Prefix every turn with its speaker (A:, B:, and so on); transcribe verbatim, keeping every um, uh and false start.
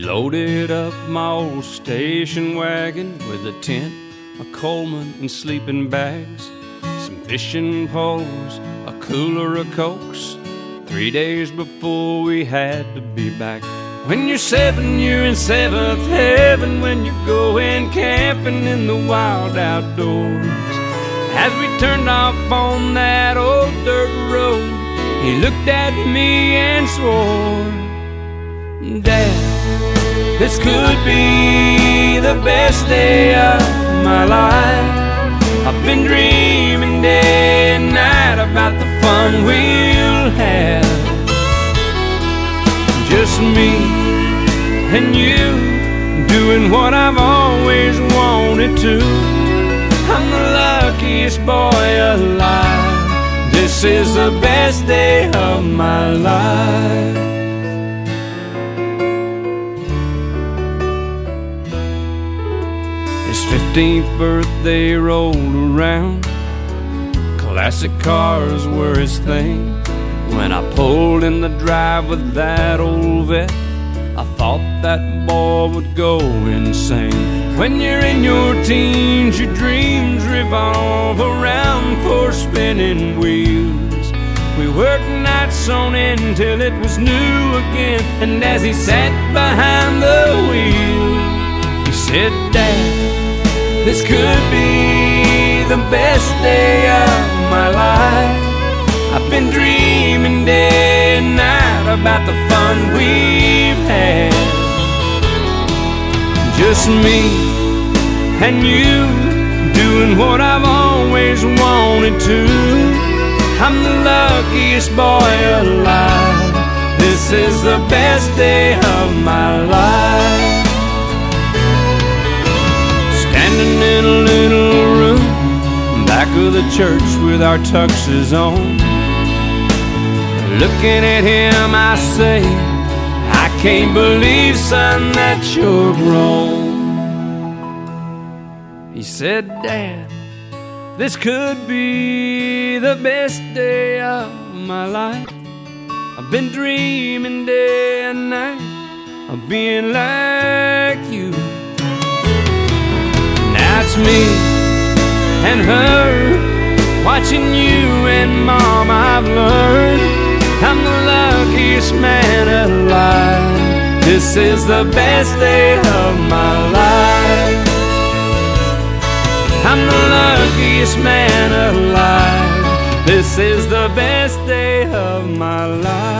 A: Loaded up my old station wagon with a tent, a Coleman, and sleeping bags, some fishing poles, a cooler of Cokes. Three days before we had to be back. When you're seven, you're in seventh heaven when you're going camping in the wild outdoors. As we turned off on that old dirt road, he looked at me and swore, "Dad, this could be the best day of my life. I've been dreaming day and night about the fun we'll have. Just me and you doing what I've always wanted to. I'm the luckiest boy alive. This is the best day of my life." His fifteenth birthday rolled around. Classic cars were his thing. When I pulled in the drive with that old vet, I thought that boy would go insane. When you're in your teens, your dreams revolve around four spinning wheels. We worked nights on end till it was new again. And as he sat behind the wheel, he said, "Dad, this could be the best day of my life. I've been dreaming day and night about the fun we've had. Just me and you doing what I've always wanted to. I'm the luckiest boy alive. This is the best day of my life." Standing in a little room back of the church with our tuxes on, looking at him, I say, "I can't believe, son, that you're grown." He said, "Dad, this could be the best day of my life. I've been dreaming day and night of being like you. Now it's me and her, watching you and Mom, I've learned I'm the luckiest man alive. This is the best day of my life. I'm the luckiest man alive. This is the best day of my life."